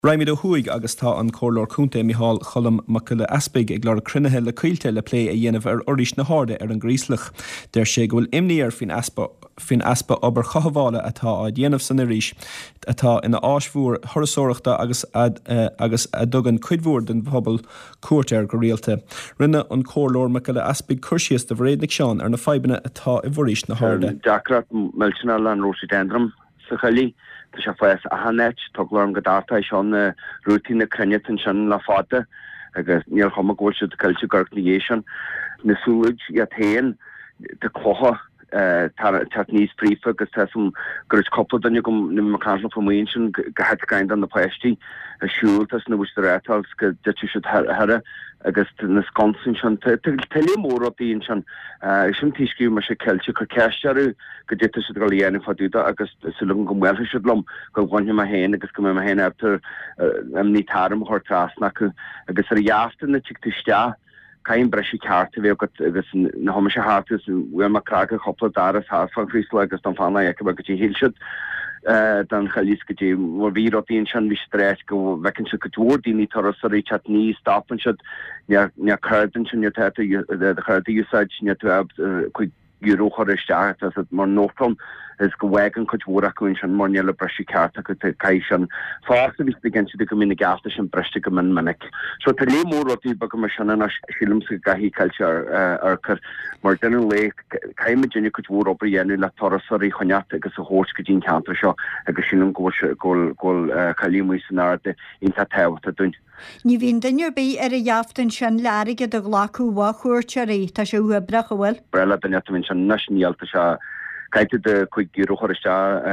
Raimid ó thuig agus tá an cóirleoir cúnta Micheál Chulum mac le aspig ag leor crunethe le cuilte le plé a dhéanamh oris na háde an gríslach. Deir sé go bhfuil imníar fin aspa obair chahabhála atá a dhéanamh san arís atá ina áismhúr thurasóireachta agus a dugan cuidmhúr den bhobal cuairtear go rialta. Rinne an cóirleoir mac le aspig cursias de bhréadnig seán ar na feibanna atá i bhórís na háde. Deacrat milsinal an Rosydendrum sa chalí. Tá sé fáis a hanet tuglám go dáta seán rútína crunne an sin le fáte agus níl chuma ggóil siad caillte garcniation na súlaid a tain de clocha teart níos prífa agus team gur coppla danne go na mecanla famoin sin go het gaint an na pleistí a siúltas na bhuiiste rétals go detu siad herre agus na sconsin sin telé mór á dín sin sin tíisciú mar sé ceilte chu ceistearú go déta siad go léanana fadúda agus sulm go mhuiilthe siad lom go bhaine a héin agus go a héin ebtar ní tarm chuir trasna agus ar jaaftan na tiictiste Caim breisi cearta bhé agus na hoime se hátas bhfuil mar craga chopla daras háfang frísla agus don fanna ag go dtí híilsead dan chalís go dtí mór bhí rotíín sin bhí stress go bhecinn se go dúirdíní torasarí chat ní stapan siad ne chudan sin de chuirta úsáid ne chuig Euro choiristeach as mar nótom is go wegan chuid mhór acuin sin mar neala breisi cearta go cai sin fásta vís begin si go minic gasta sin breiste go minic. So tá lé mór rotí bag mar sin an sílim sa gahí cailte arcar mar den le caiime dénne chuid mhór obair dhéanú le torasarí choneat agus a hós go dín cantar seo agus sílim ggóil chalímú san áde inta tehta dún. Ní bhín dainir bí ar a jaaftan sin leige do ghlacuhá chuirtearí tá sé ua brecha bhfuil? Brela daine min sin naisialta se caiite de chuig gúró choiriste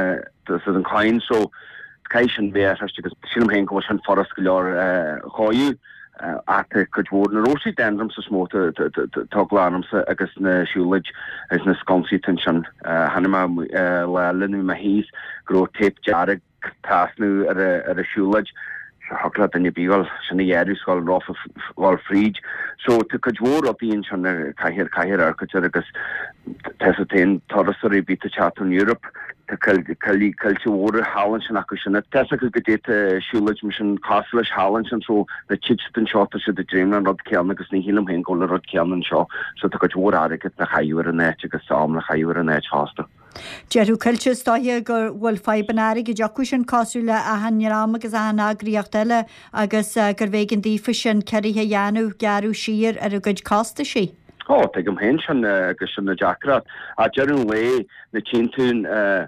an chain so cai sin bhé agus sílim hen go sin forras go leor cháú ata chuidhór na Rosydendrum sa smóta táglánamsa agus na siúlaid agus na sconsitin sin hanna le linú ma híos gro tape dearag tasnú ar a siúlaid Hakla in je bígal sinna dhéirús gáil ráfa gáil fríd. So tu chuidhór a bíon sin caiir arcatear agus tesa tain torasarí bíta chatún Europe tá cailte mhór hálan sin acu sinna. Tesa go déta siúlaid mar sin cáis hálan sin so na titan seota si de dréimna rod ceanna agus ní hílam hen ggóla rod ceanan seo, so tá chuidhór airigad na chaúar a net agus sam na chaúar a net hásta. Jeú cailte stáithe gur bhfuil febannarí go deacu sin cosúile a hannearám agus a hana agriíocht eile agus gur bhégan dífa sin ceiríthe dhéanú gearú siar ar a gcuid cásta sí. Te gom hen sin agus sin na Jackrat a jeún le na chinún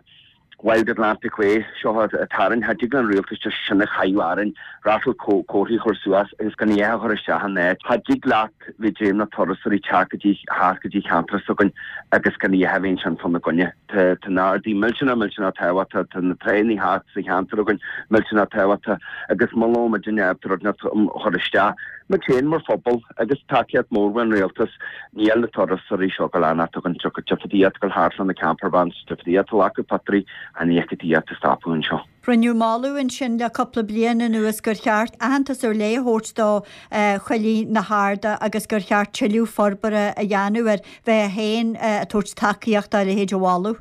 Wild Atlantic Way seo a taran hadig an rialtas just sinna chaúáin rafel cóirí chósúas agus gan éhe choiriste an net. Hadig leat vi dréim na torasarí tegadí hágadí cantra sogan agus gan éhe héin sin fan na gonne. Tá nádí milna tahata na treí há sa cantragan milna tahata agus malóm a dunne ebtar na choiriste. Ma chéan mar fphobal agus takead mórhain réaltas níl na torasarí seo go lena tugan tufatíad go hálan na camperbans tufatíad acu patrí a níchadíad a stapún seo. Bruniú máú in sin le coppla bliana nuas gur cheart antas ar lé hórtá chuilí na háda agus gur cheart tiú forbara a dhéanúar bheith héin a tuairt takeíocht a le héidir bháú.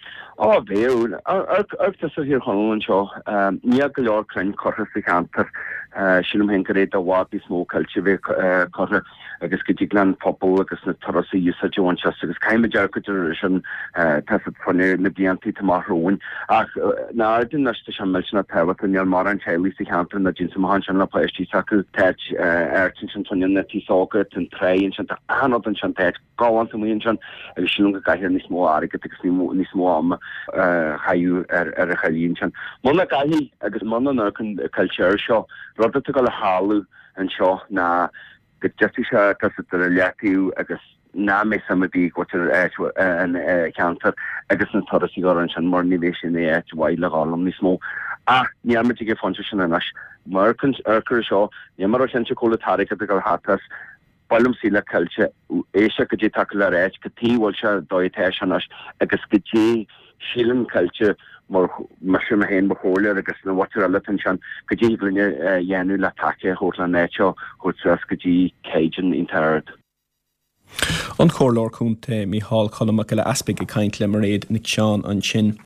Bhéún agus a hir choáin seo ní go leor cruinn chotha sa cantar sílim hen go réad a bhád smó cailte bheith chotha agus go dtíglan pobl agus na torasaí úsáidúhain agus caiime dearcatar sin tasad fanir na blianttí tamarróin ach ná ardin naiste sin milna tehata níl mar an chelí sa cantar na dtín samhan sin le pleistí sacu teid airtin sin tunin na tíágad an trein sin anad an sin teid gáhain samíon sin agus sílim go gaiir ní smó airgad agus ní smó am chaú ar a chalíonn sin. Mna gaihí agus mna nucan cultúr seo rudda go le háú an seo na go defi se ar a letíú agus ná mé sam bí go an cantar agus an torasí go an sin mar nívé sin é bhhaile gálam ní smó. Ní go fanse sin anas mar arcur seo ní mar sin se cólatáric a go hátas Balm síle cullte éise go dtí take le réit go tíhil se dóité anas agus go dtí sílim cultte mar sin a hen behoorle agus na water a litan sin go dtí glunne dhéanú le take hóla neteo chutras go dtí Cajun interad. An cóirleoir cúnta Micheál Chulum le aspig a caint le mar réad nic seán an sin.